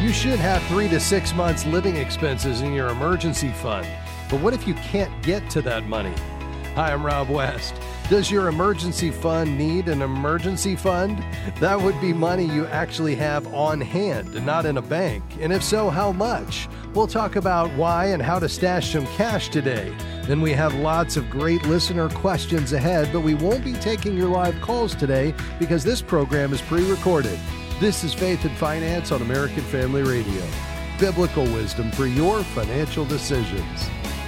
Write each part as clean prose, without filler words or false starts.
You should have 3 to 6 months living expenses in your emergency fund. But what if you can't get to that money? Hi, I'm Rob West. Does your emergency fund need an emergency fund? That would be money you actually have on hand and not in a bank. And if so, how much? We'll talk about why and how to stash some cash today. Then we have lots of great listener questions ahead, but we won't be taking your live calls today because this program is pre-recorded. This is Faith and Finance on American Family Radio. Biblical wisdom for your financial decisions.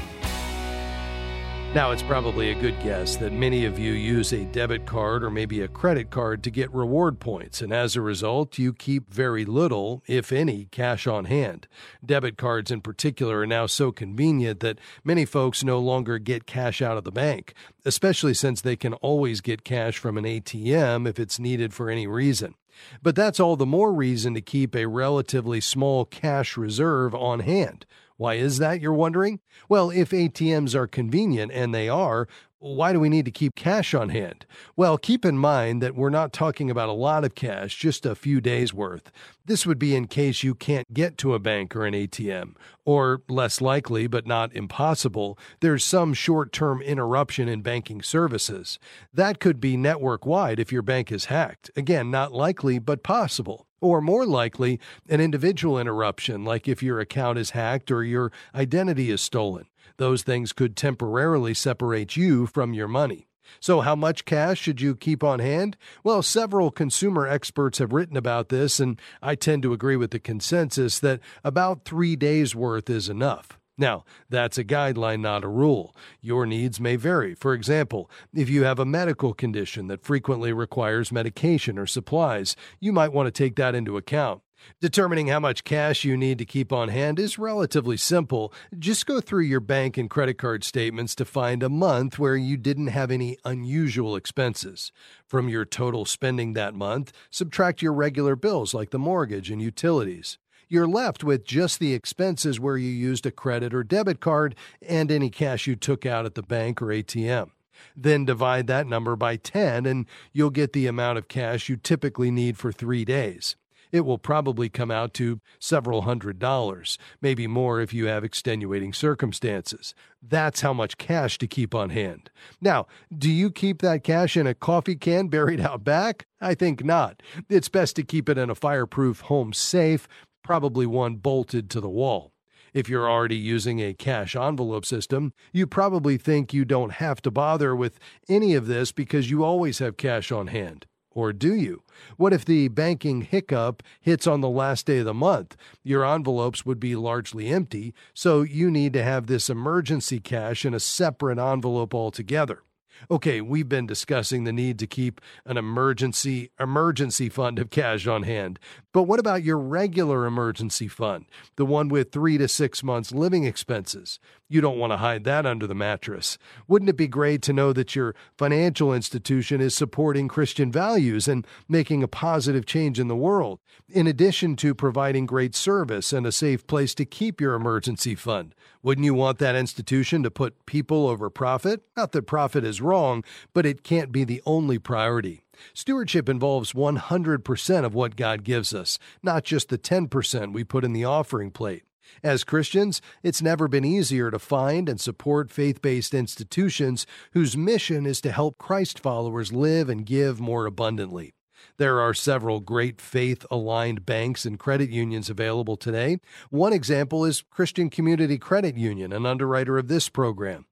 Now, it's probably a good guess that many of you use a debit card or maybe a credit card to get reward points, and as a result, you keep very little, if any, cash on hand. Debit cards in particular are now so convenient that many folks no longer get cash out of the bank, especially since they can always get cash from an ATM if it's needed for any reason. But that's all the more reason to keep a relatively small cash reserve on hand. Why is that, you're wondering? Well, if ATMs are convenient, and they are, why do we need to keep cash on hand? Well, keep in mind that we're not talking about a lot of cash, just a few days' worth. This would be in case you can't get to a bank or an ATM, or less likely, but not impossible, there's some short-term interruption in banking services. That could be network-wide if your bank is hacked. Again, not likely, but possible. Or more likely, an individual interruption, like if your account is hacked or your identity is stolen. Those things could temporarily separate you from your money. So how much cash should you keep on hand? Well, several consumer experts have written about this, and I tend to agree with the consensus that about 3 days' worth is enough. Now, that's a guideline, not a rule. Your needs may vary. For example, if you have a medical condition that frequently requires medication or supplies, you might want to take that into account. Determining how much cash you need to keep on hand is relatively simple. Just go through your bank and credit card statements to find a month where you didn't have any unusual expenses. From your total spending that month, subtract your regular bills like the mortgage and utilities. You're left with just the expenses where you used a credit or debit card and any cash you took out at the bank or ATM. Then divide that number by 10 and you'll get the amount of cash you typically need for 3 days. It will probably come out to several $100s, maybe more if you have extenuating circumstances. That's how much cash to keep on hand. Now, do you keep that cash in a coffee can buried out back? I think not. It's best to keep it in a fireproof home safe, probably one bolted to the wall. If you're already using a cash envelope system, you probably think you don't have to bother with any of this because you always have cash on hand. Or do you? What if the banking hiccup hits on the last day of the month? Your envelopes would be largely empty, so you need to have this emergency cash in a separate envelope altogether. Okay, we've been discussing the need to keep an emergency fund of cash on hand. But what about your regular emergency fund, the one with 3 to 6 months living expenses? You don't want to hide that under the mattress. Wouldn't it be great to know that your financial institution is supporting Christian values and making a positive change in the world, in addition to providing great service and a safe place to keep your emergency fund? Wouldn't you want that institution to put people over profit? Not that profit is wrong, but it can't be the only priority. Stewardship involves 100% of what God gives us, not just the 10% we put in the offering plate. As Christians, it's never been easier to find and support faith-based institutions whose mission is to help Christ followers live and give more abundantly. There are several great faith-aligned banks and credit unions available today. One example is Christian Community Credit Union, an underwriter of this program.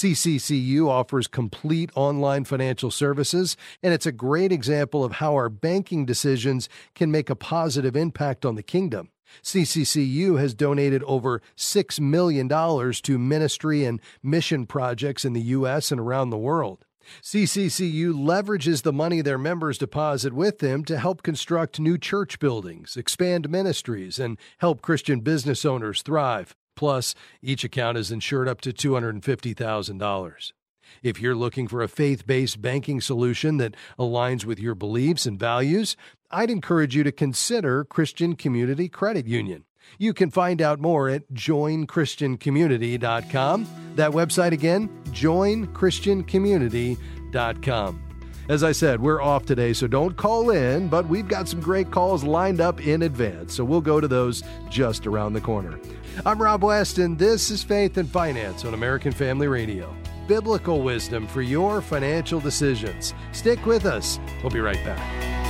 CCCU offers complete online financial services, and it's a great example of how our banking decisions can make a positive impact on the kingdom. CCCU has donated over $6 million to ministry and mission projects in the U.S. and around the world. CCCU leverages the money their members deposit with them to help construct new church buildings, expand ministries, and help Christian business owners thrive. Plus, each account is insured up to $250,000. If you're looking for a faith-based banking solution that aligns with your beliefs and values, I'd encourage you to consider Christian Community Credit Union. You can find out more at joinchristiancommunity.com. That website again, joinchristiancommunity.com. As I said, we're off today, so don't call in, but we've got some great calls lined up in advance, so we'll go to those just around the corner. I'm Rob West, and this is Faith and Finance on American Family Radio. Biblical wisdom for your financial decisions. Stick with us. We'll be right back.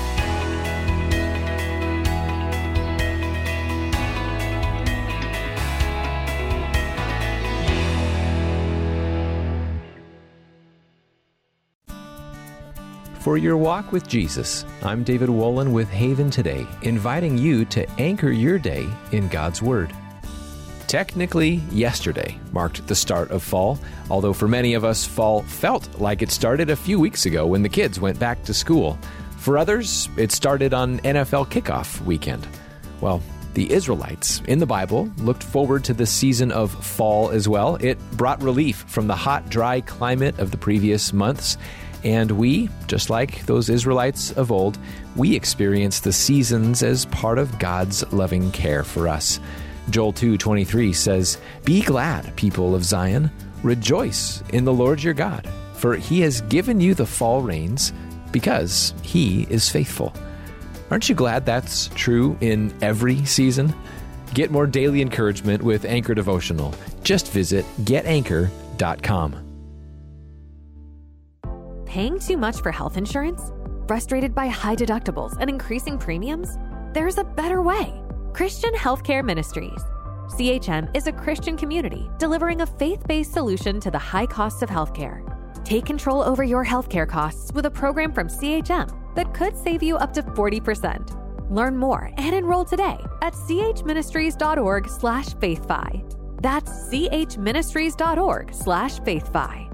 For your walk with Jesus, I'm David Wolin with Haven Today, inviting you to anchor your day in God's Word. Technically, yesterday marked the start of fall, although for many of us, fall felt like it started a few weeks ago when the kids went back to school. For others, it started on NFL kickoff weekend. Well, the Israelites in the Bible looked forward to the season of fall as well. It brought relief from the hot, dry climate of the previous months. And we, just like those Israelites of old, we experience the seasons as part of God's loving care for us. Joel 2:23 says, "Be glad, people of Zion. Rejoice in the Lord your God, for he has given you the fall rains because he is faithful." Aren't you glad that's true in every season? Get more daily encouragement with Anchor Devotional. Just visit getanchor.com. Paying too much for health insurance? Frustrated by high deductibles and increasing premiums? There's a better way. Christian Healthcare Ministries. CHM is a Christian community delivering a faith-based solution to the high costs of healthcare. Take control over your healthcare costs with a program from CHM that could save you up to 40%. Learn more and enroll today at chministries.org/faithfi. That's chministries.org/faithfi.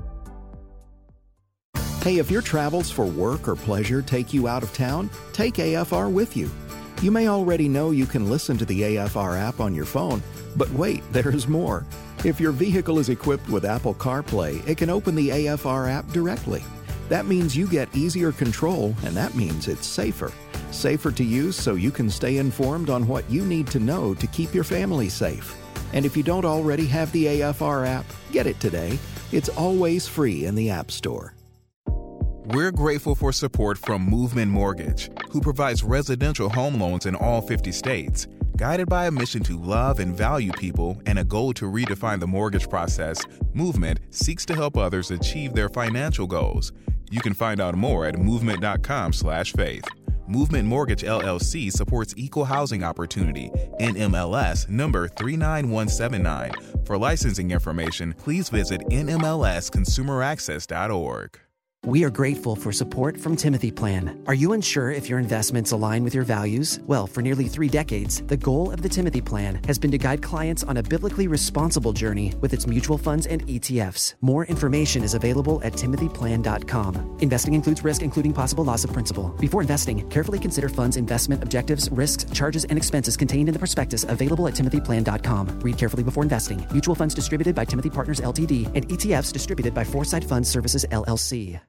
Hey, if your travels for work or pleasure take you out of town, take AFR with you. You may already know you can listen to the AFR app on your phone, but wait, there's more. If your vehicle is equipped with Apple CarPlay, it can open the AFR app directly. That means you get easier control, and that means it's safer. Safer to use so you can stay informed on what you need to know to keep your family safe. And if you don't already have the AFR app, get it today. It's always free in the App Store. We're grateful for support from Movement Mortgage, who provides residential home loans in all 50 states. Guided by a mission to love and value people and a goal to redefine the mortgage process, Movement seeks to help others achieve their financial goals. You can find out more at movement.com/faith. Movement Mortgage LLC supports equal housing opportunity, NMLS number 39179. For licensing information, please visit nmlsconsumeraccess.org. We are grateful for support from Timothy Plan. Are you unsure if your investments align with your values? Well, for nearly 3 decades, the goal of the Timothy Plan has been to guide clients on a biblically responsible journey with its mutual funds and ETFs. More information is available at timothyplan.com. Investing includes risk, including possible loss of principal. Before investing, carefully consider funds' investment objectives, risks, charges, and expenses contained in the prospectus available at timothyplan.com. Read carefully before investing. Mutual funds distributed by Timothy Partners Ltd. and ETFs distributed by Foresight Fund Services LLC.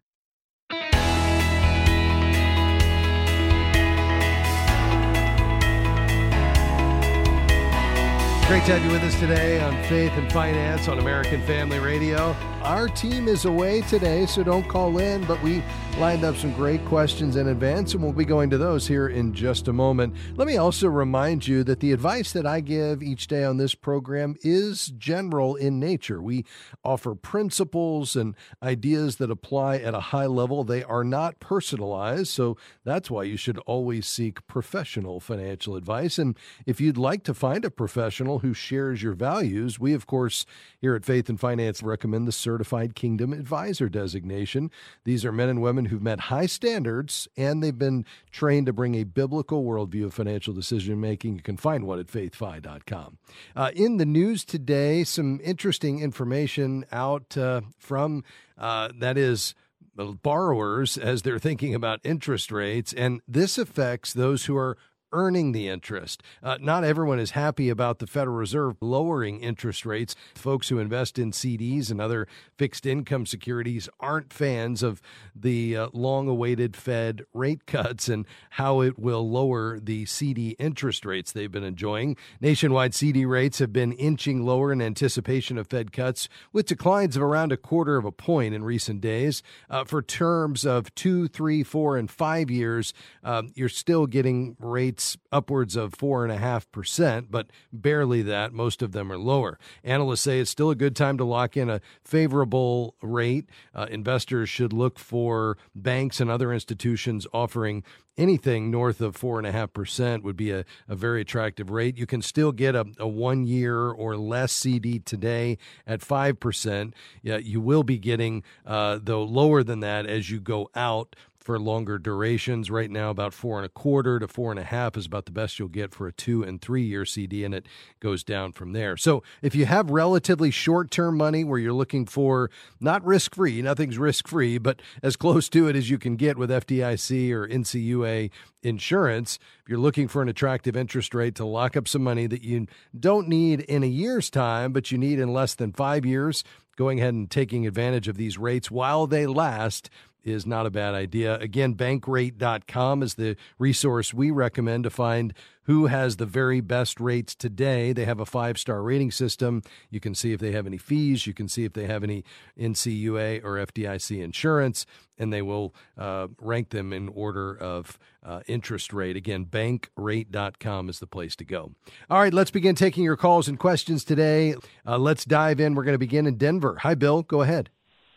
Great to have you with us today on Faith and Finance on American Family Radio. Our team is away today, so don't call in, but we lined up some great questions in advance, and we'll be going to those here in just a moment. Let me also remind you that the advice that I give each day on this program is general in nature. We offer principles and ideas that apply at a high level. They are not personalized, so that's why you should always seek professional financial advice. And if you'd like to find a professional who shares your values, we, of course, here at Faith and Finance recommend the Certified Kingdom Advisor designation. These are men and women who've met high standards, and they've been trained to bring a biblical worldview of financial decision-making. You can find one at faithfi.com. In the news today, some interesting information out from, that is, borrowers as they're thinking about interest rates, and this affects those who are earning the interest. Not everyone is happy about the Federal Reserve lowering interest rates. Folks who invest in CDs and other fixed income securities aren't fans of the long-awaited Fed rate cuts and how it will lower the CD interest rates they've been enjoying. Nationwide CD rates have been inching lower in anticipation of Fed cuts, with declines of around 1/4 of a point in recent days. For terms of 2, 3, 4, and 5 years, you're still getting rates upwards of 4.5%, but barely that. Most of them are lower. Analysts say it's still a good time to lock in a favorable rate. Investors should look for banks and other institutions offering anything north of 4.5% would be a very attractive rate. You can still get a 1 year or less CD today at 5%. Yeah, you will be getting, though, lower than that as you go out for longer durations. Right now, about 4.25 to 4.5 is about the best you'll get for a 2 and 3 year CD, and it goes down from there. So if you have relatively short-term money where you're looking for not risk-free, nothing's risk-free, but as close to it as you can get with FDIC or NCUA insurance, if you're looking for an attractive interest rate to lock up some money that you don't need in a year's time, but you need in less than 5 years, going ahead and taking advantage of these rates while they last is not a bad idea. Again, bankrate.com is the resource we recommend to find who has the very best rates today. They have a 5-star rating system. You can see if they have any fees. You can see if they have any NCUA or FDIC insurance, and they will rank them in order of interest rate. Again, bankrate.com is the place to go. All right, let's begin taking your calls and questions today. Let's dive in. We're going to begin in Denver. Hi, Bill. Go ahead.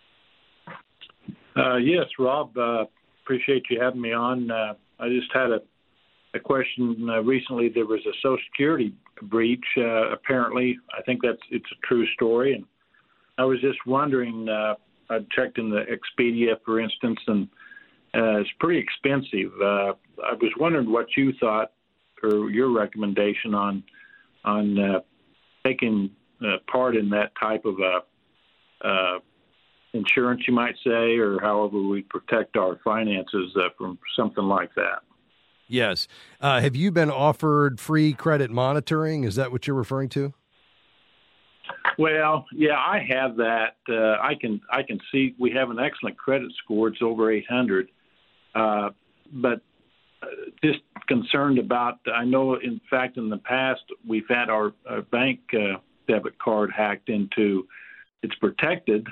Yes, Rob, appreciate you having me on. I just had a question. Recently, there was a Social Security breach. Apparently, I think it's a true story. And I was just wondering, I checked in the Expedia, for instance, and it's pretty expensive. I was wondering what you thought or your recommendation on taking part in that type of insurance, you might say, or however we protect our finances from something like that. Yes. Have you been offered free credit monitoring? Is that what you're referring to? Well, yeah, I have that. I can see we have an excellent credit score. It's over 800. But just concerned about, I know, in fact, in the past, we've had our bank debit card hacked into. It's protected.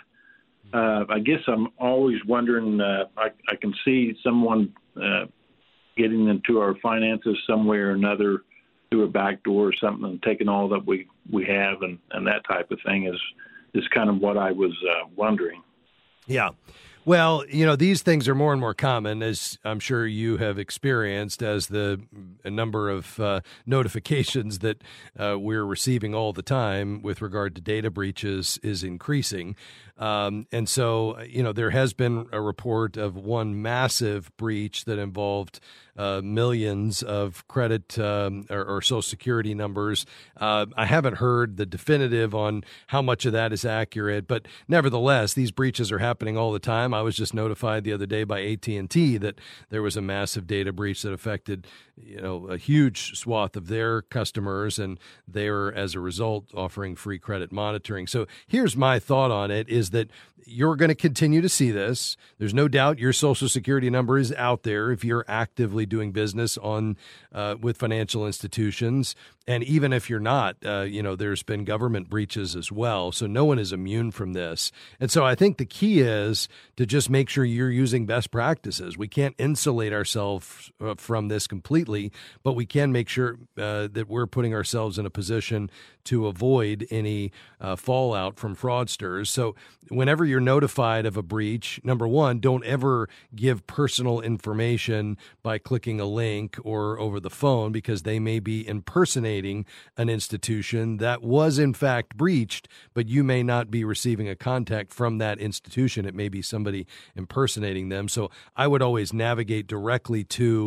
I guess I'm always wondering, I can see someone getting into our finances some way or another through a back door or something and taking all that we have and that type of thing is kind of what I was wondering. Yeah. Well, these things are more and more common, as I'm sure you have experienced, as a number of notifications that we're receiving all the time with regard to data breaches is increasing. And so, there has been a report of one massive breach that involved millions of credit or Social Security numbers. I haven't heard the definitive on how much of that is accurate, but nevertheless, these breaches are happening all the time. I was just notified the other day by AT&T that there was a massive data breach that affected, a huge swath of their customers, and they're, as a result, offering free credit monitoring. So here's my thought on it, is that you're going to continue to see this. There's no doubt your Social Security number is out there if you're actively doing business with financial institutions. And even if you're not, there's been government breaches as well. So no one is immune from this. And so I think the key is to just make sure you're using best practices. We can't insulate ourselves from this completely, but we can make sure that we're putting ourselves in a position to avoid any fallout from fraudsters. So whenever you're notified of a breach, number one, don't ever give personal information by clicking a link or over the phone, because they may be impersonating an institution that was in fact breached, but you may not be receiving a contact from that institution. It may be somebody impersonating them. So I would always navigate directly to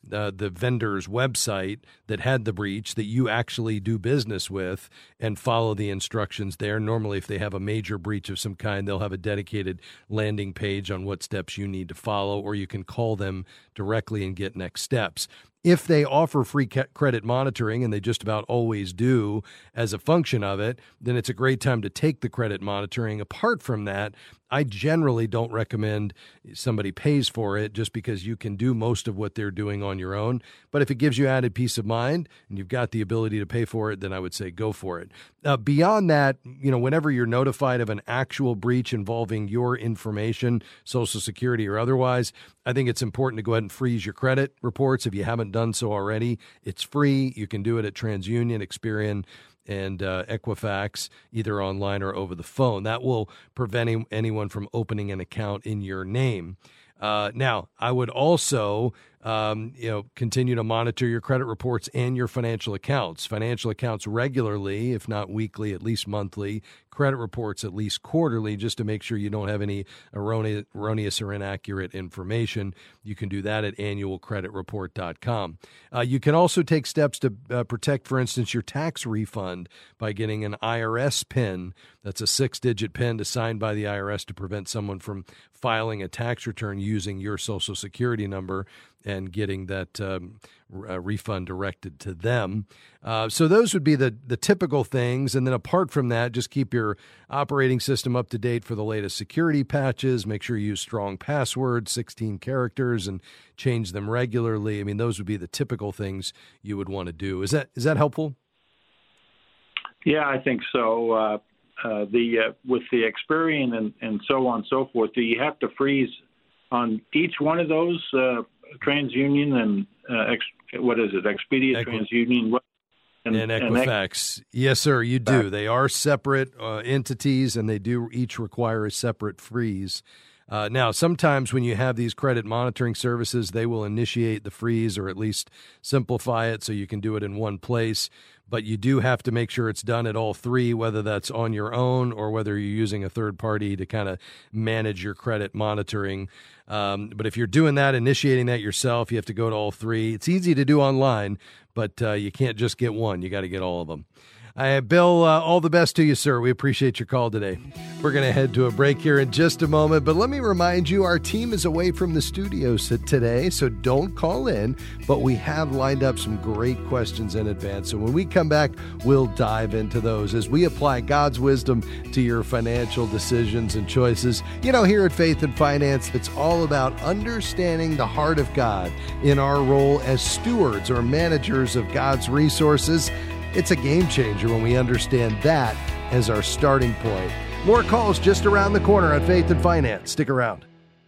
the vendor's website that had the breach that you actually do business with and follow the instructions there. Normally, if they have a major breach of some kind, they'll have a dedicated landing page on what steps you need to follow, or you can call them directly and get next steps. If they offer free credit monitoring, and they just about always do as a function of it, then it's a great time to take the credit monitoring. Apart from that, I generally don't recommend somebody pays for it just because you can do most of what they're doing on your own. But if it gives you added peace of mind and you've got the ability to pay for it, then I would say go for it. Beyond that, whenever you're notified of an actual breach involving your information, Social Security or otherwise, I think it's important to go ahead and freeze your credit reports if you haven't done so already. It's free. You can do it at TransUnion, Experian, and Equifax, either online or over the phone. That will prevent anyone from opening an account in your name. Now, I would also continue to monitor your credit reports and your financial accounts. Financial accounts regularly, if not weekly, at least monthly. Credit reports at least quarterly, just to make sure you don't have any erroneous or inaccurate information. You can do that at annualcreditreport.com. You can also take steps to protect, for instance, your tax refund by getting an IRS PIN. That's a 6-digit PIN assigned by the IRS to prevent someone from filing a tax return using your Social Security number and getting that refund directed to them. So those would be the typical things. And then apart from that, just keep your operating system up to date for the latest security patches. Make sure you use strong passwords, 16 characters, and change them regularly. I mean, those would be the typical things you would want to do. Is that helpful? Yeah, I think so. With the Experian and so on and so forth, do you have to freeze on each one of those, TransUnion and Expedia, TransUnion, and Equifax? Yes, sir, you do. They are separate entities, and they do each require a separate freeze. Now, sometimes when you have these credit monitoring services, they will initiate the freeze or at least simplify it so you can do it in one place. But you do have to make sure it's done at all three, whether that's on your own or whether you're using a third party to kind of manage your credit monitoring. But if you're doing that, initiating that yourself, you have to go to all three. It's easy to do online, but you can't just get one. You got to get all of them. Bill, all the best to you, sir. We appreciate your call today. We're going to head to a break here in just a moment, but let me remind you, our team is away from the studios today, so don't call in, but we have lined up some great questions in advance. So when we come back, we'll dive into those as we apply God's wisdom to your financial decisions and choices. Here at Faith and Finance, it's all about understanding the heart of God in our role as stewards or managers of God's resources. It's a game changer when we understand that as our starting point. More calls just around the corner on Faith and Finance. Stick around.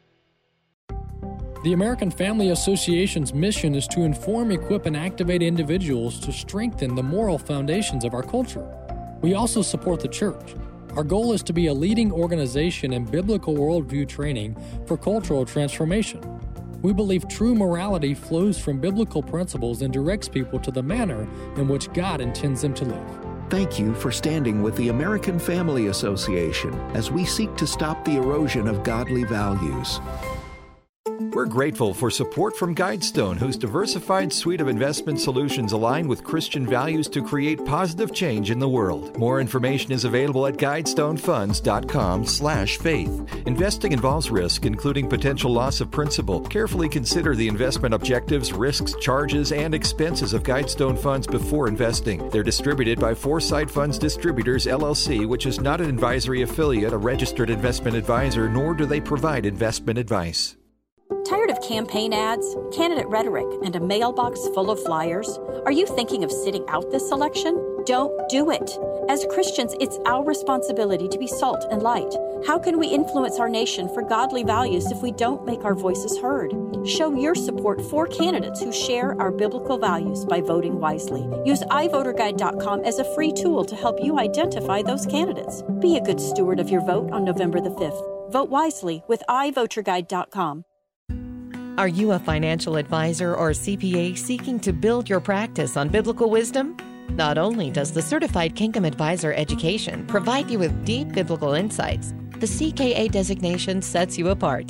The American Family Association's mission is to inform, equip, and activate individuals to strengthen the moral foundations of our culture. We also support the church. Our goal is to be a leading organization in biblical worldview training for cultural transformation. We believe true morality flows from biblical principles and directs people to the manner in which God intends them to live. Thank you for standing with the American Family Association as we seek to stop the erosion of godly values. We're grateful for support from Guidestone, whose diversified suite of investment solutions align with Christian values to create positive change in the world. More information is available at guidestonefunds.com/faith. Investing involves risk, including potential loss of principal. Carefully consider the investment objectives, risks, charges, and expenses of Guidestone funds before investing. They're distributed by Foresight Funds Distributors, LLC, which is not an advisory affiliate, a registered investment advisor, nor do they provide investment advice. Tired of campaign ads, candidate rhetoric, and a mailbox full of flyers? Are you thinking of sitting out this election? Don't do it. As Christians, it's our responsibility to be salt and light. How can we influence our nation for godly values if we don't make our voices heard? Show your support for candidates who share our biblical values by voting wisely. Use iVoterGuide.com as a free tool to help you identify those candidates. Be a good steward of your vote on November the 5th. Vote wisely with iVoterGuide.com. Are you a financial advisor or CPA seeking to build your practice on biblical wisdom? Not only does the Certified Kingdom Advisor education provide you with deep biblical insights, the CKA designation sets you apart.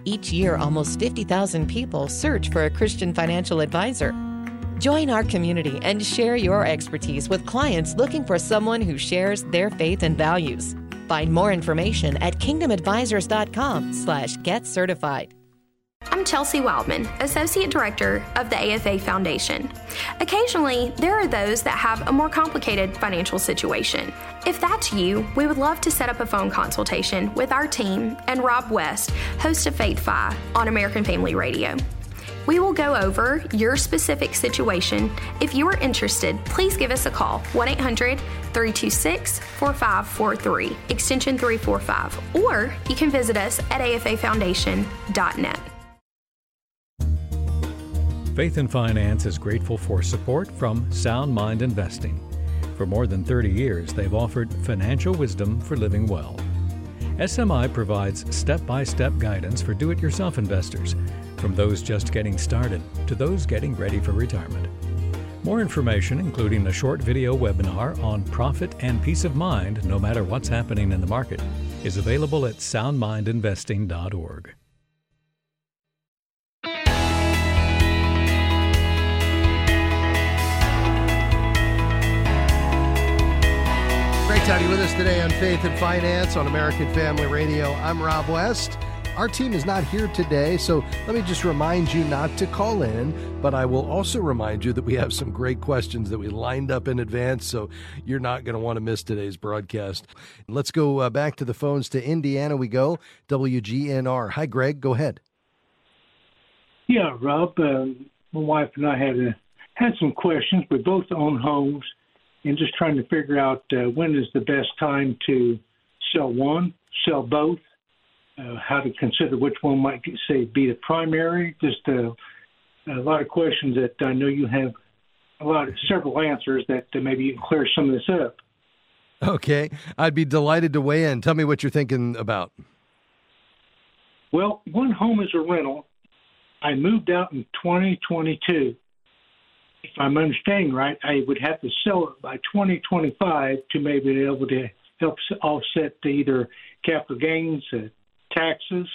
Each year, almost 50,000 people search for a Christian financial advisor. Join our community and share your expertise with clients looking for someone who shares their faith and values. Find more information at kingdomadvisors.com/getcertified. I'm Chelsea Wildman, Associate Director of the AFA Foundation. Occasionally, there are those that have a more complicated financial situation. If that's you, we would love to set up a phone consultation with our team and Rob West, host of Faith Fi on American Family Radio. We will go over your specific situation. If you are interested, please give us a call, 1-800-326-4543, extension 345, or you can visit us at afafoundation.net. Faith and Finance is grateful for support from Sound Mind Investing. For more than 30 years, they've offered financial wisdom for living well. SMI provides step-by-step guidance for do-it-yourself investors, from those just getting started to those getting ready for retirement. More information, including a short video webinar on profit and peace of mind no matter what's happening in the market, is available at soundmindinvesting.org. Great to have you with us today on Faith and Finance on American Family Radio. I'm Rob West. Our team is not here today, so let me just remind you not to call in, but I will also remind you that we have some great questions that we lined up in advance, so you're not going to want to miss today's broadcast. Let's go back to the phones. To Indiana we go. WGNR. Hi, Greg. Go ahead. Yeah, Rob, my wife and I had some questions. We both own homes and just trying to figure out when is the best time to sell one, sell both. How to consider which one might say be the primary. Just a lot of questions that I know you have several answers that maybe you can clear some of this up. Okay, I'd be delighted to weigh in. Tell me what you're thinking about. Well, one home is a rental. I moved out in 2022. If I'm understanding right, I would have to sell it by 2025 to maybe be able to help offset either capital gains, taxes?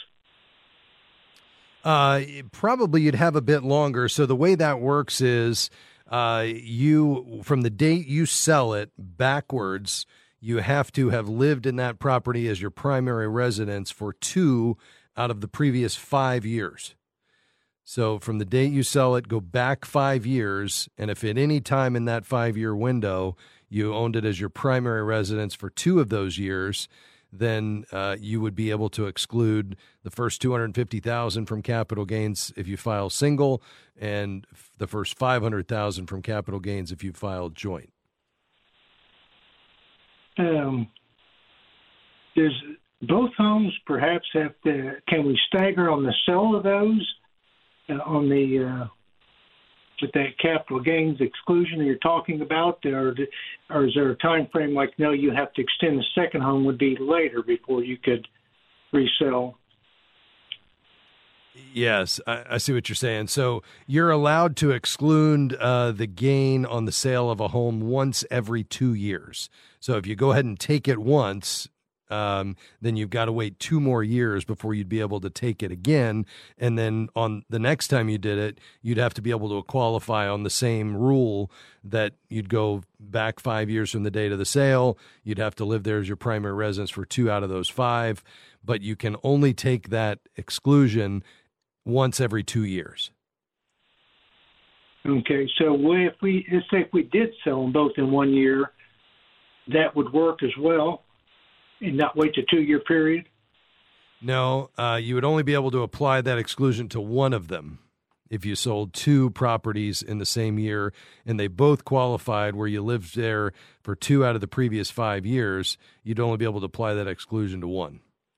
Probably you'd have a bit longer. So the way that works is you, from the date you sell it backwards, you have to have lived in that property as your primary residence for 2 out of the previous 5 years. So from the date you sell it, go back 5 years, and if at any time in that 5-year window you owned it as your primary residence for 2 of those years, then you would be able to exclude the first $250,000 from capital gains if you file single, and the first $500,000 from capital gains if you file joint. Does both homes perhaps have to? Can we stagger on the sale of those on the with that capital gains exclusion that you're talking about, or is there a time frame like, no, you have to extend the second home would be later before you could resell? Yes, I see what you're saying. So you're allowed to exclude the gain on the sale of a home once every 2 years. So if you go ahead and take it once, then you've got to wait 2 more years before you'd be able to take it again. And then on the next time you did it, you'd have to be able to qualify on the same rule that you'd go back 5 years from the date of the sale. You'd have to live there as your primary residence for 2 out of those 5, but you can only take that exclusion once every 2 years. Okay, so let's say if we did sell them both in 1 year, that would work as well? And not wait the 2-year period? No, you would only be able to apply that exclusion to one of them if you sold 2 properties in the same year and they both qualified where you lived there for 2 out of the previous 5 years. You'd only be able to apply that exclusion to one.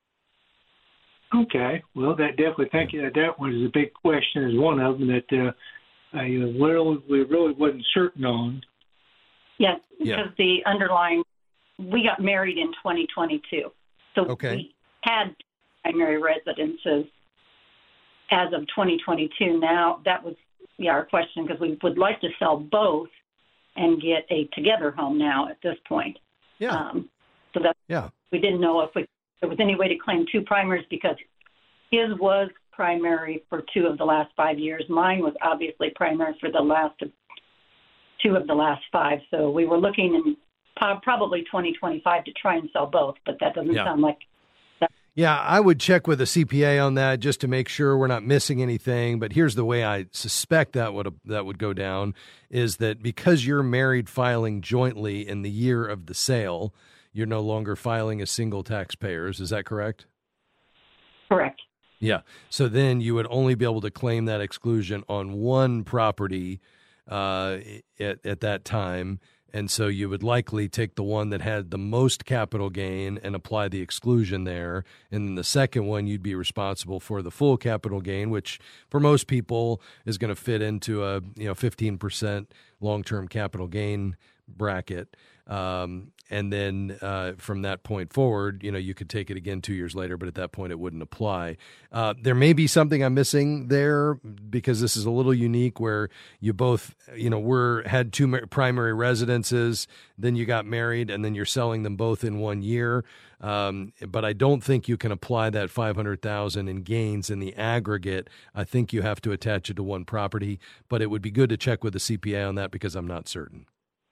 Okay, well, that definitely, thank you. That was a big question, is one of them that we really wasn't certain on. Yes, because the underlying. We got married in 2022, so we had primary residences as of 2022. Now, that was our question, because we would like to sell both and get a together home now at this point. Yeah. We didn't know if there was any way to claim 2 primaries, because his was primary for 2 of the last 5 years. Mine was obviously primary for the last 2 of the last 5. So we were looking in probably 2025 to try and sell both, but that doesn't sound like that. Yeah, I would check with a CPA on that just to make sure we're not missing anything. But here's the way I suspect that would go down is that because you're married filing jointly in the year of the sale, you're no longer filing as single taxpayers. Is that correct? Correct. Yeah. So then you would only be able to claim that exclusion on one property at that time. And so you would likely take the one that had the most capital gain and apply the exclusion there. And then the second one, you'd be responsible for the full capital gain, which for most people is going to fit into a 15% long-term capital gain bracket. And then from that point forward, you could take it again 2 years later, but at that point it wouldn't apply. There may be something I'm missing there because this is a little unique where you both, had 2 primary residences, then you got married, and then you're selling them both in 1 year. But I don't think you can apply that $500,000 in gains in the aggregate. I think you have to attach it to one property, but it would be good to check with the CPA on that because I'm not certain.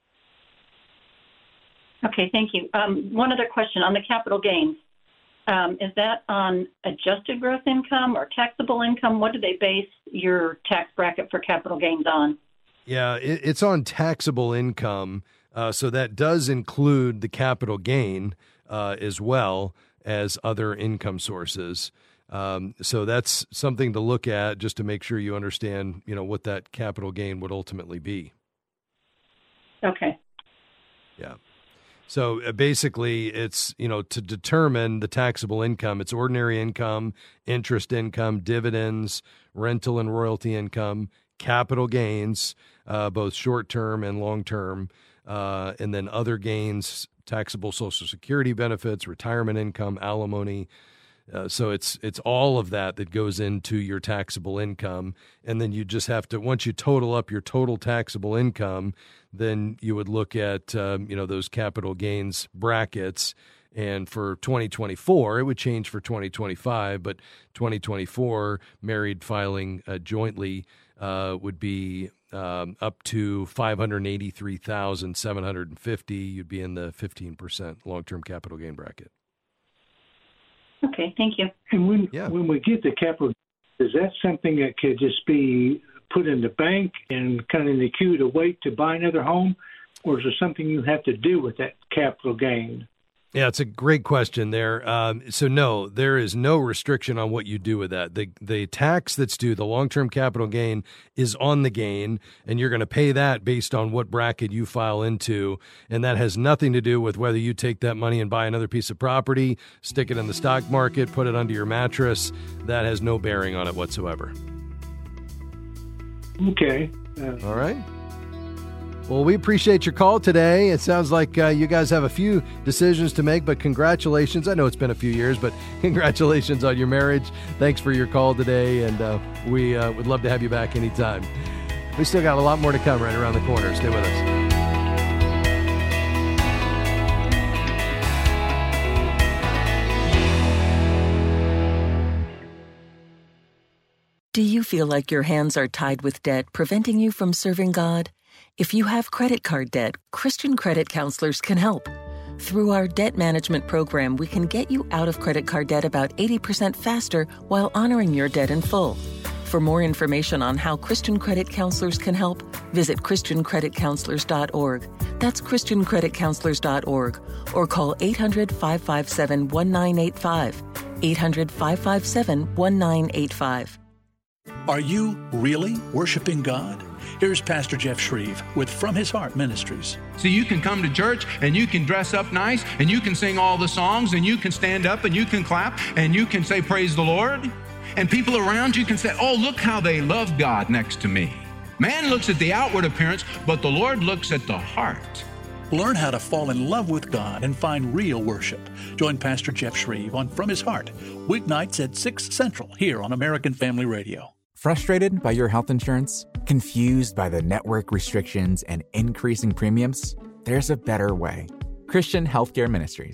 Okay, thank you. One other question on the capital gains. Is that on adjusted gross income or taxable income? What do they base your tax bracket for capital gains on? Yeah, it's on taxable income. So that does include the capital gain as well as other income sources. So that's something to look at just to make sure you understand, what that capital gain would ultimately be. Okay. Yeah. So basically, it's, to determine the taxable income, it's ordinary income, interest income, dividends, rental and royalty income, capital gains, both short-term and long-term, and then other gains, taxable Social Security benefits, retirement income, alimony. So it's all of that goes into your taxable income. And then you just have to, once you total up your total taxable income, then you would look at, those capital gains brackets. And for 2024, it would change for 2025, but 2024 married filing jointly would be up to $583,750. You'd be in the 15% long-term capital gain bracket. Okay, thank you. And when we get the capital, is that something that could just be put in the bank and kind of in the queue to wait to buy another home? Or is there something you have to do with that capital gain? Yeah, it's a great question there. So no, there is no restriction on what you do with that. The tax that's due, the long-term capital gain, is on the gain, and you're going to pay that based on what bracket you file into, and that has nothing to do with whether you take that money and buy another piece of property, stick it in the stock market, put it under your mattress. That has no bearing on it whatsoever. Okay. All right. Well, we appreciate your call today. It sounds like you guys have a few decisions to make, but congratulations. I know it's been a few years, but congratulations on your marriage. Thanks for your call today, and we would love to have you back anytime. We still got a lot more to come right around the corner. Stay with us. Do you feel like your hands are tied with debt, preventing you from serving God? If you have credit card debt, Christian Credit Counselors can help. Through our debt management program, we can get you out of credit card debt about 80% faster while honoring your debt in full. For more information on how Christian Credit Counselors can help, visit ChristianCreditCounselors.org. That's ChristianCreditCounselors.org, or call 800-557-1985. 800-557-1985. Are you really worshiping God? Here's Pastor Jeff Shreve with From His Heart Ministries. So you can come to church and you can dress up nice and you can sing all the songs and you can stand up and you can clap and you can say, praise the Lord. And people around you can say, oh, look how they love God next to me. Man looks at the outward appearance, but the Lord looks at the heart. Learn how to fall in love with God and find real worship. Join Pastor Jeff Shreve on From His Heart, weeknights at 6 Central here on American Family Radio. Frustrated by your health insurance? Confused by the network restrictions and increasing premiums? There's a better way. Christian Healthcare Ministries.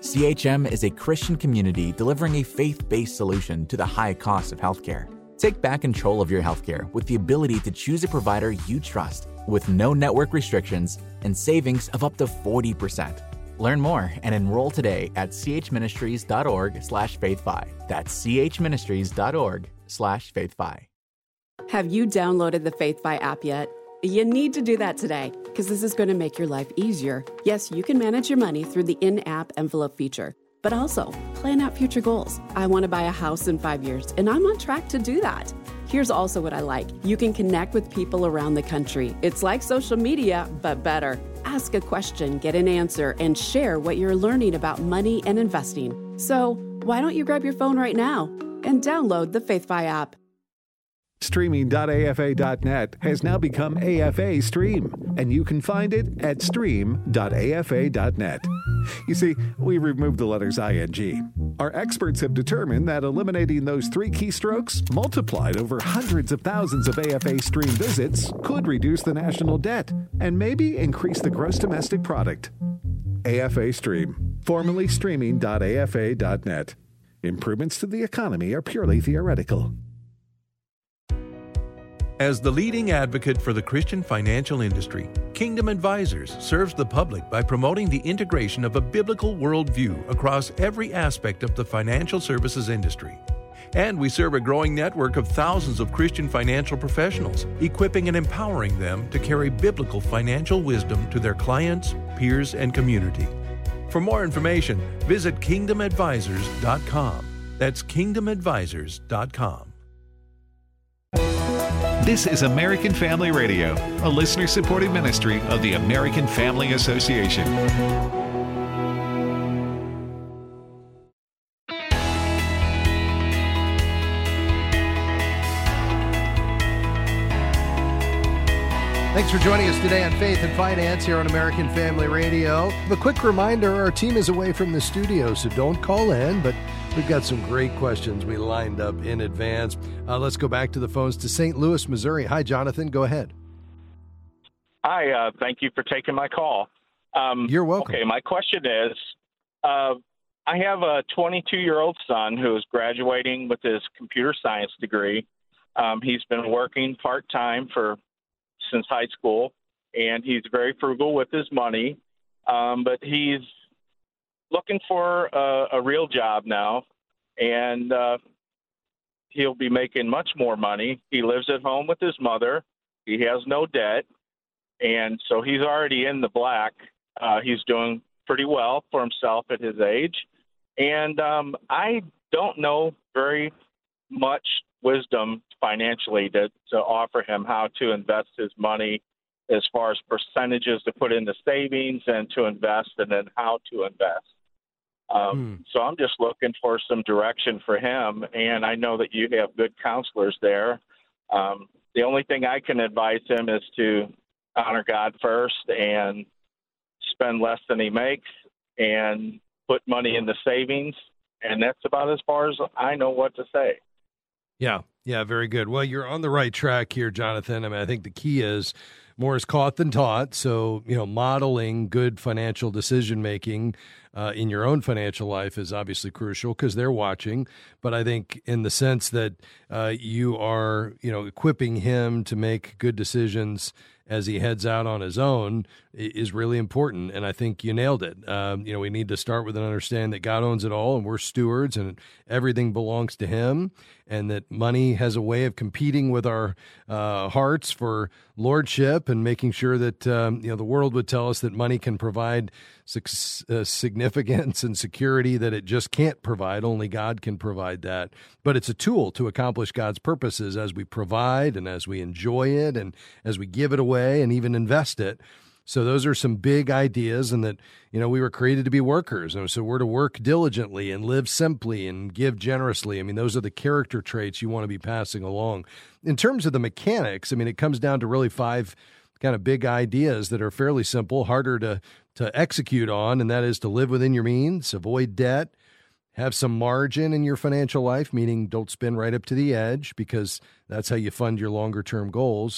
CHM is a Christian community delivering a faith-based solution to the high cost of healthcare. Take back control of your healthcare with the ability to choose a provider you trust with no network restrictions and savings of up to 40%. Learn more and enroll today at chministries.org/faithfi. That's chministries.org/faithfi. Have you downloaded the FaithFi app yet? You need to do that today because this is going to make your life easier. Yes, you can manage your money through the in-app envelope feature, but also plan out future goals. I want to buy a house in 5 years, and I'm on track to do that. Here's also what I like. You can connect with people around the country. It's like social media, but better. Ask a question, get an answer, and share what you're learning about money and investing. So why don't you grab your phone right now and download the FaithFi app? Streaming.afa.net has now become AFA Stream, and you can find it at stream.afa.net. You see, we removed the letters ing. Our experts have determined that eliminating those 3 keystrokes, multiplied over hundreds of thousands of AFA Stream visits, could reduce the national debt and maybe increase the gross domestic product. AFA Stream, formerly streaming.afa.net. Improvements to the economy are purely theoretical. As the leading advocate for the Christian financial industry, Kingdom Advisors serves the public by promoting the integration of a biblical worldview across every aspect of the financial services industry. And we serve a growing network of thousands of Christian financial professionals, equipping and empowering them to carry biblical financial wisdom to their clients, peers, and community. For more information, visit kingdomadvisors.com. That's kingdomadvisors.com. This is American Family Radio, a listener-supported ministry of the American Family Association. Thanks for joining us today on Faith and Finance here on American Family Radio. A quick reminder, our team is away from the studio, so don't call in, but we've got some great questions we lined up in advance. Let's go back to the phones to St. Louis, Missouri. Hi, Jonathan. Go ahead. Hi. Thank you for taking my call. You're welcome. Okay. My question is, I have a 22-year-old son who is graduating with his computer science degree. He's been working part-time since high school, and he's very frugal with his money, but he's looking for a real job now, and he'll be making much more money. He lives at home with his mother. He has no debt, and so he's already in the black. He's doing pretty well for himself at his age, and I don't know very much wisdom financially to offer him how to invest his money as far as percentages to put into savings and to invest, and then how to invest. So I'm just looking for some direction for him, and I know that you have good counselors there. The only thing I can advise him is to honor God first and spend less than he makes and put money into savings, and that's about as far as I know what to say. Yeah, very good. Well, you're on the right track here, Jonathan. I mean, I think the key is more is caught than taught. So, modeling good financial decision-making in your own financial life is obviously crucial because they're watching. But I think in the sense that you are, equipping him to make good decisions as he heads out on his own is really important. And I think you nailed it. We need to start with an understanding that God owns it all and we're stewards and everything belongs to him, and that money has a way of competing with our hearts for lordship and making sure that, the world would tell us that money can provide significance and security that it just can't provide. Only God can provide that. But it's a tool to accomplish God's purposes as we provide and as we enjoy it and as we give it away and even invest it. So those are some big ideas, and that, we were created to be workers. And so we're to work diligently and live simply and give generously. I mean, those are the character traits you want to be passing along. In terms of the mechanics, it comes down to really 5 kind of big ideas that are fairly simple, harder to execute on, and that is to live within your means, avoid debt, have some margin in your financial life, meaning don't spend right up to the edge because that's how you fund your longer-term goals.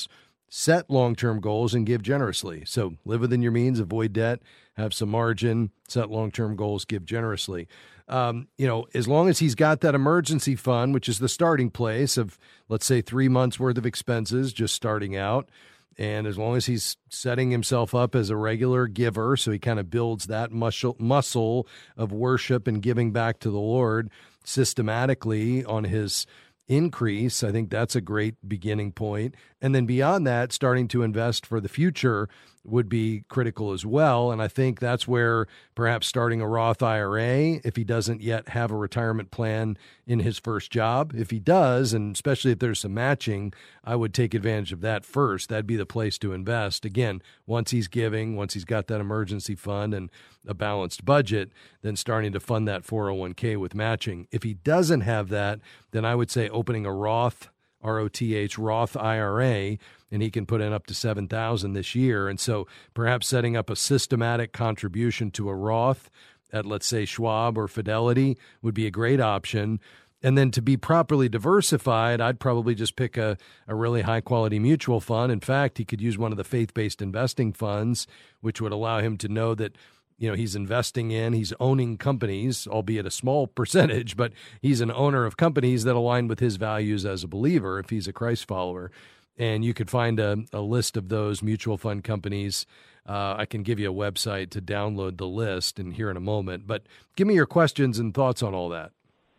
set long-term goals and give generously. So live within your means, avoid debt, have some margin, set long-term goals, give generously. As long as he's got that emergency fund, which is the starting place of, let's say, 3 months worth of expenses just starting out, and as long as he's setting himself up as a regular giver, so he kind of builds that muscle of worship and giving back to the Lord systematically on his increase, I think that's a great beginning point. And then beyond that, starting to invest for the future would be critical as well. And I think that's where perhaps starting a Roth IRA, if he doesn't yet have a retirement plan in his first job, if he does, and especially if there's some matching, I would take advantage of that first. That'd be the place to invest. Again, once he's giving, once he's got that emergency fund and a balanced budget, then starting to fund that 401k with matching. If he doesn't have that, then I would say opening a Roth, ROTH, Roth IRA, and he can put in up to $7,000 this year. And so perhaps setting up a systematic contribution to a Roth at, let's say, Schwab or Fidelity would be a great option. And then to be properly diversified, I'd probably just pick a really high-quality mutual fund. In fact, he could use one of the faith-based investing funds, which would allow him to know that he's investing in, he's owning companies, albeit a small percentage, but he's an owner of companies that align with his values as a believer if he's a Christ follower. And you could find a list of those mutual fund companies. I can give you a website to download the list in here in a moment. But give me your questions and thoughts on all that.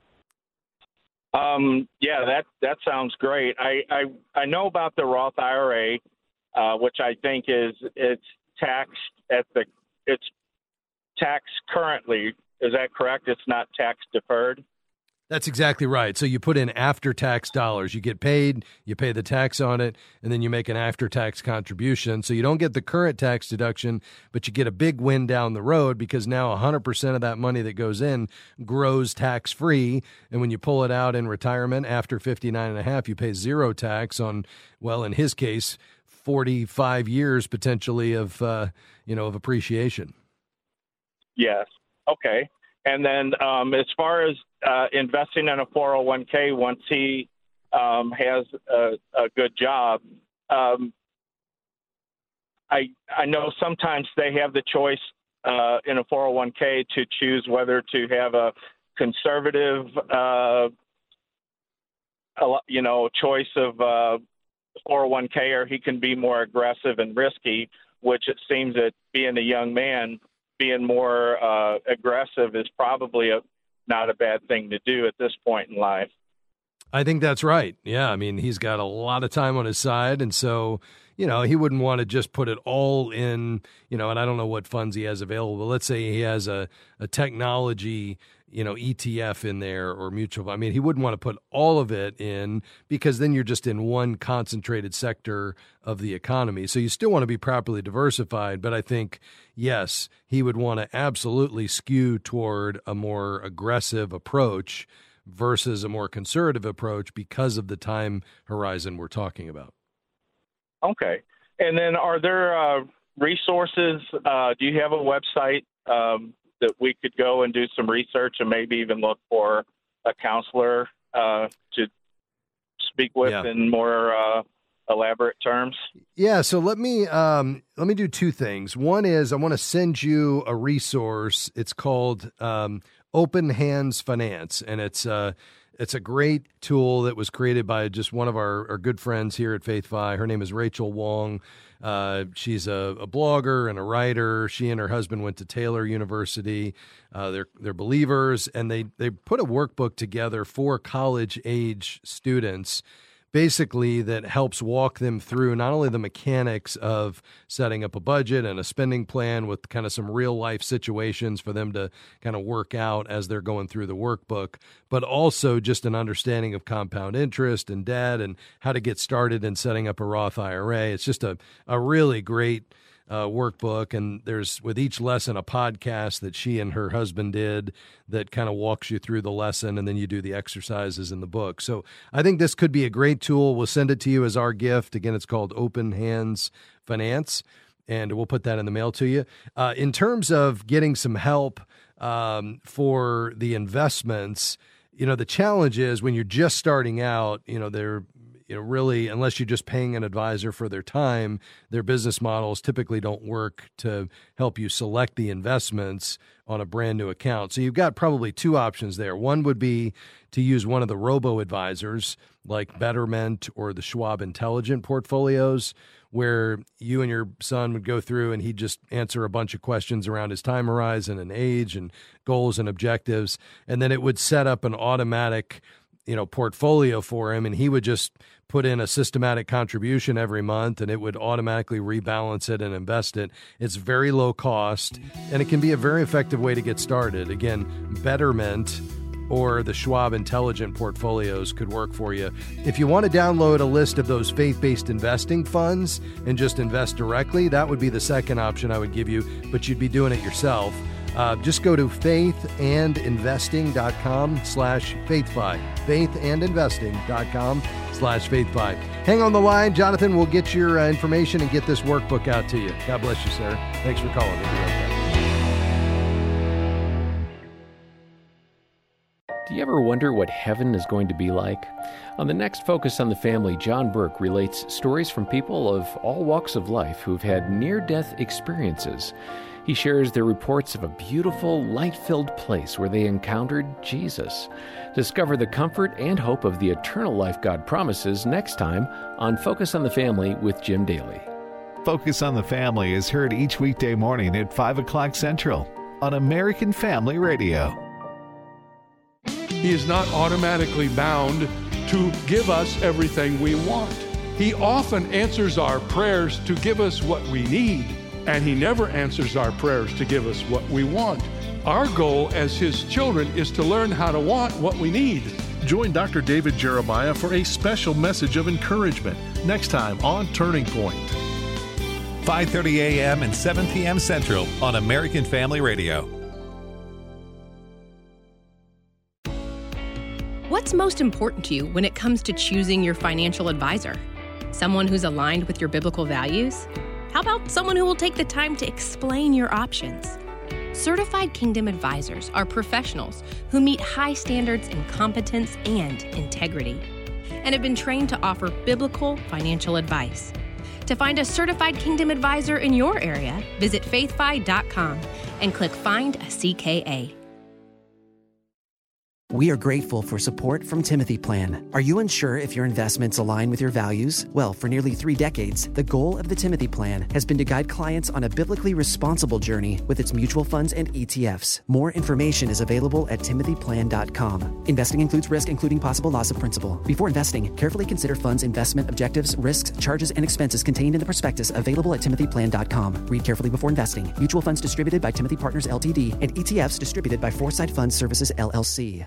That sounds great. I know about the Roth IRA, which I think it's taxed it's taxed currently. Is that correct? It's not tax deferred? That's exactly right. So you put in after-tax dollars. You get paid, you pay the tax on it, and then you make an after-tax contribution. So you don't get the current tax deduction, but you get a big win down the road because now 100% of that money that goes in grows tax-free. And when you pull it out in retirement after 59 and a half, you pay zero tax on, well, in his case, 45 years potentially of appreciation. Yes. Okay. And then as far as investing in a 401k, once he has a good job, I know sometimes they have the choice in a 401k to choose whether to have a conservative, choice of 401k, or he can be more aggressive and risky, which it seems that being a young man, being more aggressive is probably not a bad thing to do at this point in life. I think that's right. Yeah, I mean, he's got a lot of time on his side, and so, he wouldn't want to just put it all in, and I don't know what funds he has available, but let's say he has a technology, ETF in there or mutual. I mean, he wouldn't want to put all of it in because then you're just in one concentrated sector of the economy. So you still want to be properly diversified, but I think, yes, he would want to absolutely skew toward a more aggressive approach versus a more conservative approach because of the time horizon we're talking about. Okay. And then are there resources? Do you have a website that we could go and do some research and maybe even look for a counselor to speak with in more elaborate terms? Yeah. So let me do two things. One is I want to send you a resource. It's called Open Hands Finance, and it's a great tool that was created by just one of our good friends here at FaithFi. Her name is Rachel Wong. She's a blogger and a writer. She and her husband went to Taylor University. They're believers, and they put a workbook together for college-age students, basically that helps walk them through not only the mechanics of setting up a budget and a spending plan with kind of some real life situations for them to kind of work out as they're going through the workbook, but also just an understanding of compound interest and debt and how to get started in setting up a Roth IRA. It's just a really great workbook, and there's with each lesson a podcast that she and her husband did that kind of walks you through the lesson, and then you do the exercises in the book. So I think this could be a great tool. We'll send it to you as our gift. Again, it's called Open Hands Finance, and we'll put that in the mail to you. In terms of getting some help for the investments, the challenge is when you're just starting out, really, unless you're just paying an advisor for their time, their business models typically don't work to help you select the investments on a brand new account. So you've got probably two options there. One would be to use one of the robo-advisors like Betterment or the Schwab Intelligent Portfolios, where you and your son would go through and he'd just answer a bunch of questions around his time horizon and age and goals and objectives. And then it would set up an automatic portfolio for him, and he would just put in a systematic contribution every month, and it would automatically rebalance it and invest it. It's very low cost, and it can be a very effective way to get started. Again, Betterment or the Schwab Intelligent Portfolios could work for you. If you want to download a list of those faith-based investing funds and just invest directly, that would be the second option I would give you, but you'd be doing it yourself. Just go to faithandinvesting.com/faithfi. faithandinvesting.com/faithfi. Hang on the line. Jonathan will get your information and get this workbook out to you. God bless you, sir. Thanks for calling. We'll be right back. Do you ever wonder what heaven is going to be like? On the next Focus on the Family, John Burke relates stories from people of all walks of life who've had near-death experiences. He shares their reports of a beautiful, light-filled place where they encountered Jesus. Discover the comfort and hope of the eternal life God promises next time on Focus on the Family with Jim Daly. Focus on the Family is heard each weekday morning at 5 o'clock Central on American Family Radio. He is not automatically bound to give us everything we want. He often answers our prayers to give us what we need, and He never answers our prayers to give us what we want. Our goal as His children is to learn how to want what we need. Join Dr. David Jeremiah for a special message of encouragement next time on Turning Point. 5:30 a.m. and 7 p.m. Central on American Family Radio. What's most important to you when it comes to choosing your financial advisor? Someone who's aligned with your biblical values? How about someone who will take the time to explain your options? Certified Kingdom Advisors are professionals who meet high standards in competence and integrity and have been trained to offer biblical financial advice. To find a Certified Kingdom Advisor in your area, visit faithfi.com and click Find a CKA. We are grateful for support from Timothy Plan. Are you unsure if your investments align with your values? Well, for nearly 3 decades, the goal of the Timothy Plan has been to guide clients on a biblically responsible journey with its mutual funds and ETFs. More information is available at timothyplan.com. Investing includes risk, including possible loss of principal. Before investing, carefully consider funds' investment objectives, risks, charges, and expenses contained in the prospectus available at timothyplan.com. Read carefully before investing. Mutual funds distributed by Timothy Partners Ltd. and ETFs distributed by Foresight Fund Services LLC.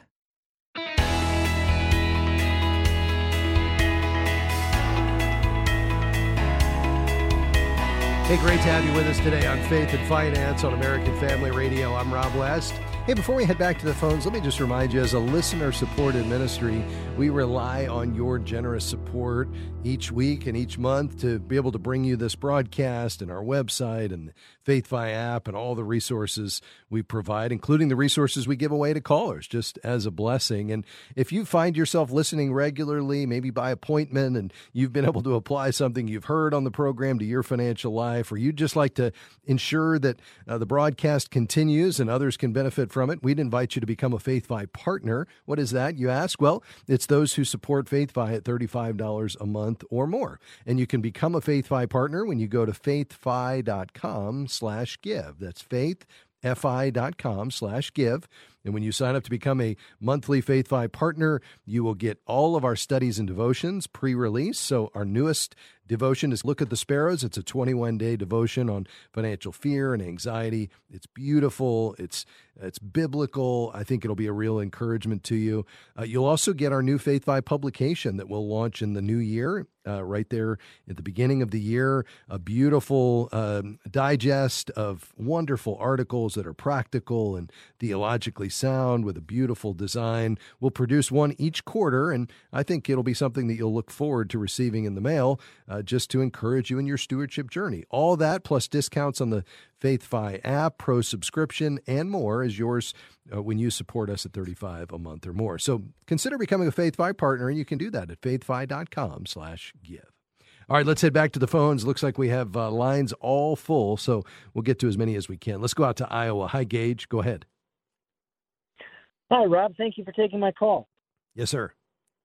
Hey, great to have you with us today on Faith and Finance on American Family Radio. I'm Rob West. Hey, before we head back to the phones, let me just remind you, as a listener-supported ministry, we rely on your generous support each week and each month to be able to bring you this broadcast and our website and the FaithFi app and all the resources we provide, including the resources we give away to callers, just as a blessing. And if you find yourself listening regularly, maybe by appointment, and you've been able to apply something you've heard on the program to your financial life, or you'd just like to ensure that the broadcast continues and others can benefit from it, we'd invite you to become a FaithFi partner. What is that, you ask? Well, it's those who support FaithFi at $35 a month or more. And you can become a FaithFi partner when you go to faithfi.com/give. That's faithfi.com/give. And when you sign up to become a monthly FaithFi partner, you will get all of our studies and devotions pre-release. So our newest devotion is Look at the Sparrows. It's a 21-day devotion on financial fear and anxiety. It's beautiful. It's biblical. I think it'll be a real encouragement to you. You'll also get our new FaithFi publication that will launch in the new year, right there at the beginning of the year. A beautiful digest of wonderful articles that are practical and theologically sound with a beautiful design. We'll produce one each quarter, and I think it'll be something that you'll look forward to receiving in the mail just to encourage you in your stewardship journey. All that plus discounts on the FaithFi app, pro subscription, and more is yours when you support us at $35 a month or more. So consider becoming a FaithFi partner, and you can do that at faithfi.com/give. All right, let's head back to the phones. Looks like we have lines all full, so we'll get to as many as we can. Let's go out to Iowa. Hi, Gage. Go ahead. Hi, Rob. Thank you for taking my call. Yes, sir.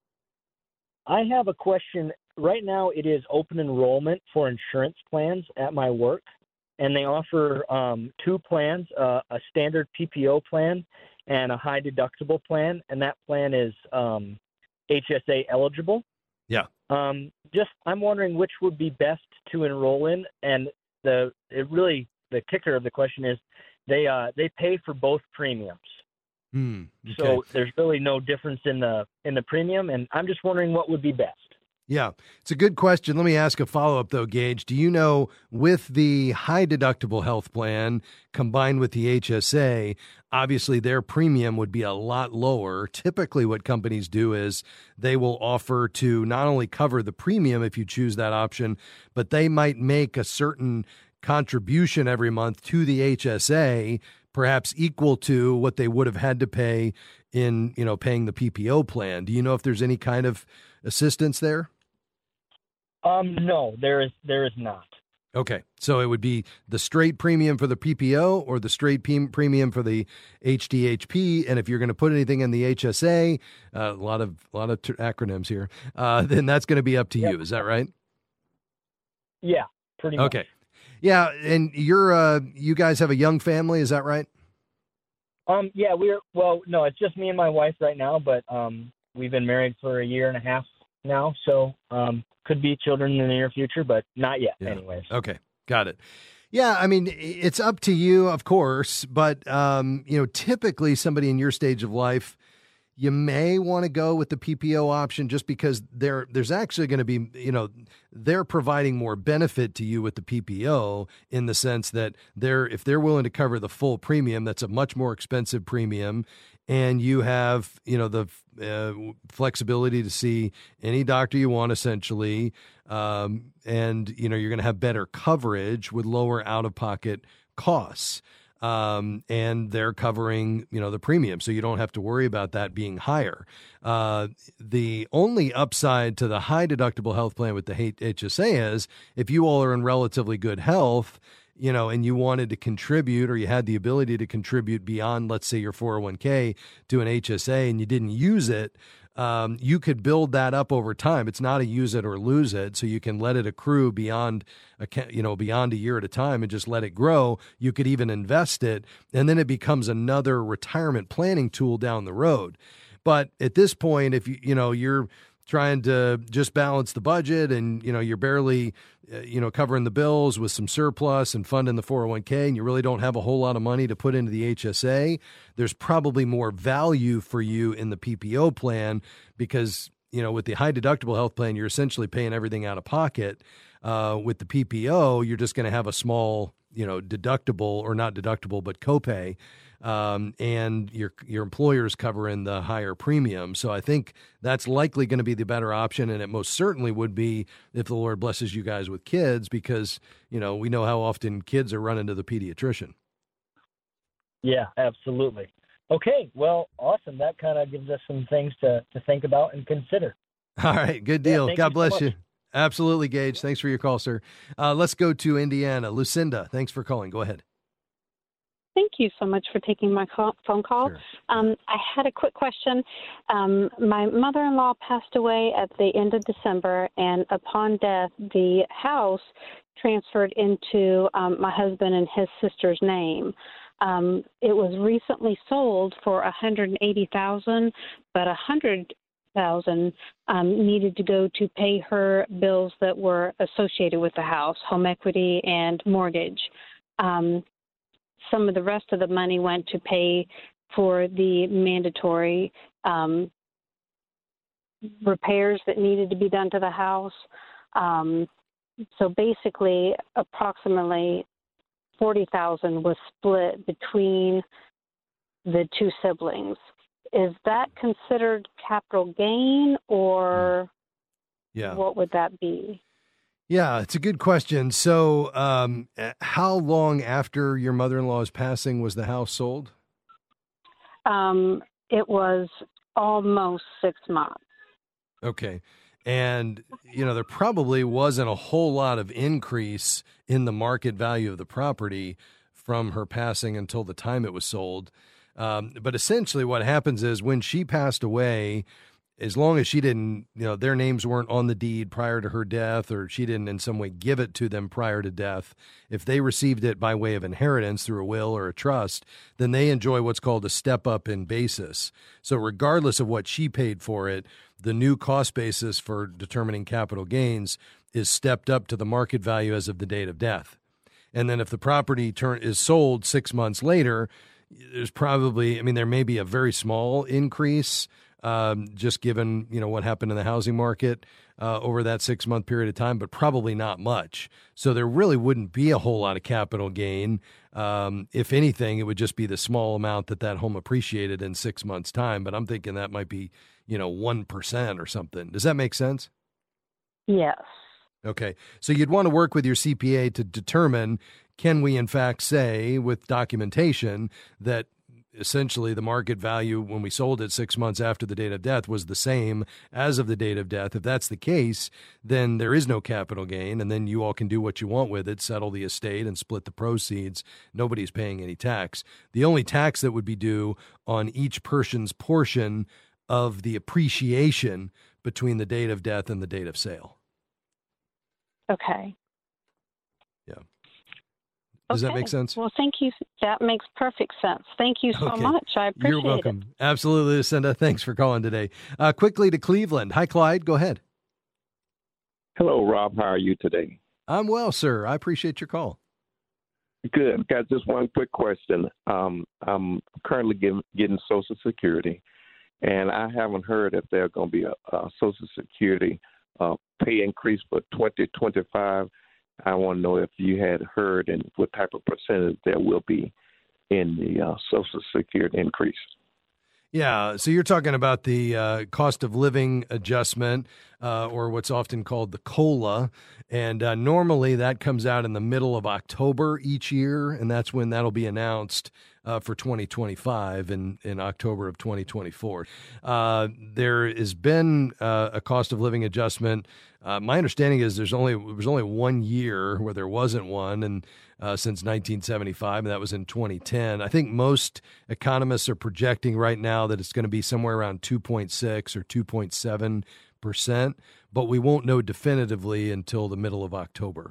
I have a question. Right now, it is open enrollment for insurance plans at my work, and they offer two plans, a standard PPO plan and a high deductible plan, and that plan is HSA eligible. Yeah. I'm wondering which would be best to enroll in, and the kicker of the question is they pay for both premiums. Okay. So there's really no difference in the premium, and I'm just wondering what would be best. Yeah, it's a good question. Let me ask a follow-up, though, Gage. Do you know, with the high-deductible health plan combined with the HSA, obviously their premium would be a lot lower. Typically what companies do is they will offer to not only cover the premium if you choose that option, but they might make a certain contribution every month to the HSA, perhaps equal to what they would have had to pay in, paying the PPO plan. Do you know if there's any kind of assistance there? No, there is not. Okay, so it would be the straight premium for the PPO or the straight premium for the HDHP, and if you're going to put anything in the HSA, a lot of acronyms here, then that's going to be up to you. Is that right? Yeah, pretty much. Okay, yeah, and you guys have a young family, is that right? Yeah, no, it's just me and my wife right now, but we've been married for a year and a half now, so could be children in the near future, but not yet anyways. Okay, got it. Yeah, I mean, it's up to you, of course, but, typically somebody in your stage of life, you may want to go with the PPO option just because there's actually going to be, they're providing more benefit to you with the PPO in the sense that if they're willing to cover the full premium, that's a much more expensive premium. And you have, the flexibility to see any doctor you want, essentially. And, you're going to have better coverage with lower out-of-pocket costs. And they're covering, the premium. So you don't have to worry about that being higher. The only upside to the high deductible health plan with the HSA is if you all are in relatively good health, and you wanted to contribute or you had the ability to contribute beyond, let's say, your 401k to an HSA and you didn't use it, you could build that up over time. It's not a use it or lose it. So you can let it accrue beyond a year at a time and just let it grow. You could even invest it, and then it becomes another retirement planning tool down the road. But at this point, if you're trying to just balance the budget and, you're barely, covering the bills with some surplus and funding the 401k, and you really don't have a whole lot of money to put into the HSA, there's probably more value for you in the PPO plan because, with the high deductible health plan, you're essentially paying everything out of pocket. With the PPO, you're just going to have a small, deductible or not deductible, but copay. And your employer's covering the higher premium. So I think that's likely going to be the better option. And it most certainly would be if the Lord blesses you guys with kids, because, we know how often kids are running to the pediatrician. Yeah, absolutely. Okay. Well, awesome. That kind of gives us some things to think about and consider. All right. Good deal. God bless you. Absolutely, Gage. Thanks for your call, sir. Let's go to Indiana. Lucinda, thanks for calling. Go ahead. Thank you so much for taking my phone call. Sure. I had a quick question. My mother-in-law passed away at the end of December, and upon death, the house transferred into my husband and his sister's name. It was recently sold for $180,000, but $100,000 needed to go to pay her bills that were associated with the house, home equity and mortgage. Some of the rest of the money went to pay for the mandatory repairs that needed to be done to the house. So basically, approximately $40,000 was split between the two siblings. Is that considered capital gain, or what would that be? Yeah, it's a good question. So how long after your mother-in-law's passing was the house sold? It was almost 6 months. Okay. And, there probably wasn't a whole lot of increase in the market value of the property from her passing until the time it was sold. But essentially what happens is when she passed away, as long as she didn't, their names weren't on the deed prior to her death, or she didn't in some way give it to them prior to death, if they received it by way of inheritance through a will or a trust, then they enjoy what's called a step up in basis. So regardless of what she paid for it, the new cost basis for determining capital gains is stepped up to the market value as of the date of death. And then if the property is sold 6 months later, there's probably, there may be a very small increase, just given, what happened in the housing market over that 6 month period of time, but probably not much. So there really wouldn't be a whole lot of capital gain. If anything, it would just be the small amount that home appreciated in 6 months' time. But I'm thinking that might be, 1% or something. Does that make sense? Yes. Okay. So you'd want to work with your CPA to determine, can we in fact say with documentation that essentially the market value when we sold it 6 months after the date of death was the same as of the date of death. If that's the case, then there is no capital gain, and then you all can do what you want with it, settle the estate and split the proceeds. Nobody's paying any tax. The only tax that would be due on each person's portion of the appreciation between the date of death and the date of sale. Okay. Yeah. Does that make sense? Well, thank you. That makes perfect sense. Thank you so much. I appreciate it. You're welcome. Absolutely, Lucinda. Thanks for calling today. Quickly to Cleveland. Hi, Clyde. Go ahead. Hello, Rob. How are you today? I'm well, sir. I appreciate your call. Good. Got just one quick question. I'm currently getting Social Security, and I haven't heard if there's going to be a Social Security pay increase for 2025. I want to know if you had heard and what type of percentage there will be in the Social Security increase. Yeah, so you're talking about the cost of living adjustment, or what's often called the COLA, and normally that comes out in the middle of October each year, and that's when that'll be announced for 2025 in October of 2024. There has been a cost of living adjustment. My understanding is there was only 1 year where there wasn't one, and since 1975, and that was in 2010. I think most economists are projecting right now that it's going to be somewhere around 2.6 or 2.7%, but we won't know definitively until the middle of October.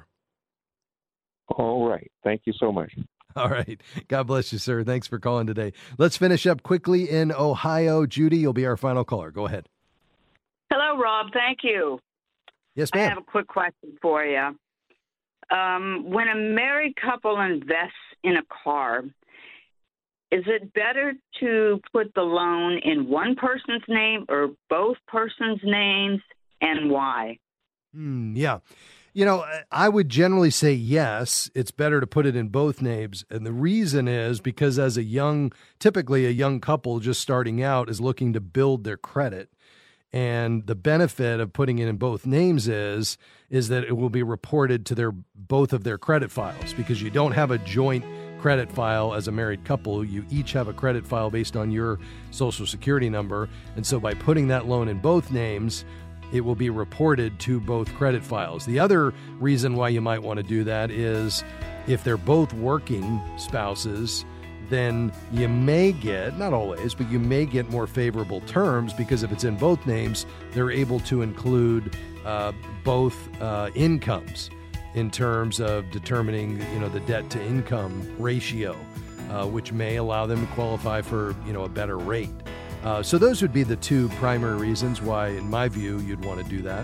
All right. Thank you so much. All right. God bless you, sir. Thanks for calling today. Let's finish up quickly in Ohio. Judy, you'll be our final caller. Go ahead. Hello, Rob. Thank you. Yes, ma'am. I have a quick question for you. When a married couple invests in a car, is it better to put the loan in one person's name or both persons' names, and why? Yeah. I would generally say yes, it's better to put it in both names. And the reason is because as typically a young couple just starting out is looking to build their credit. And the benefit of putting it in both names is that it will be reported to both of their credit files, because you don't have a joint credit file as a married couple. You each have a credit file based on your Social Security number. And so by putting that loan in both names, it will be reported to both credit files. The other reason why you might want to do that is if they're both working spouses, then you may get, not always, but you may get more favorable terms, because if it's in both names, they're able to include both incomes in terms of determining, the debt to income ratio, which may allow them to qualify for, a better rate. So those would be the two primary reasons why, in my view, you'd want to do that.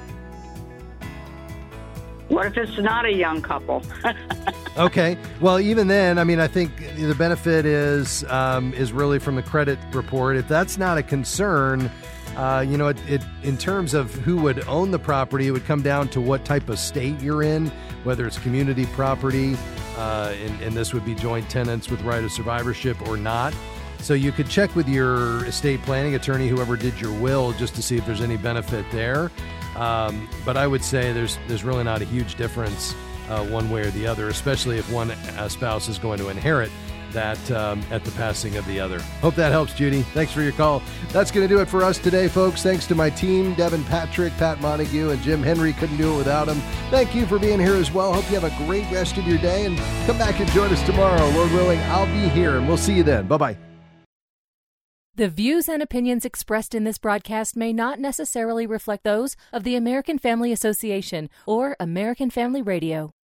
What if it's not a young couple? Okay. Well, even then, I think the benefit is really from the credit report. If that's not a concern, in terms of who would own the property, it would come down to what type of state you're in, whether it's community property, and this would be joint tenants with right of survivorship or not. So you could check with your estate planning attorney, whoever did your will, just to see if there's any benefit there. But I would say there's really not a huge difference one way or the other, especially if one spouse is going to inherit that at the passing of the other. Hope that helps, Judy. Thanks for your call. That's going to do it for us today, folks. Thanks to my team, Devin Patrick, Pat Montague, and Jim Henry. Couldn't do it without them. Thank you for being here as well. Hope you have a great rest of your day, and come back and join us tomorrow. Lord willing, I'll be here, and we'll see you then. Bye-bye. The views and opinions expressed in this broadcast may not necessarily reflect those of the American Family Association or American Family Radio.